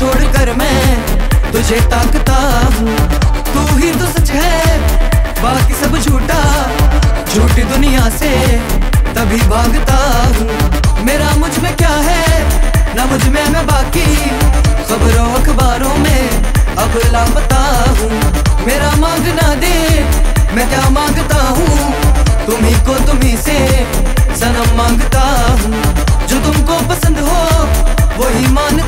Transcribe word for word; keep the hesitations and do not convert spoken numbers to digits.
छोड़कर मैं तुझे ताकता हूँ। तू ही तो सच है, बाकी सब झूठा, झूठी दुनिया से तभी भागता हूँ। मेरा मुझ में क्या है ना मुझ में मैं बाकी, खबरों अखबारों में अब लापता हूँ। मेरा मांगना दे मैं क्या मांगता हूँ, तुम्ही को तुम्ही से सनम मांगता हूँ। जो तुमको पसंद हो वही मान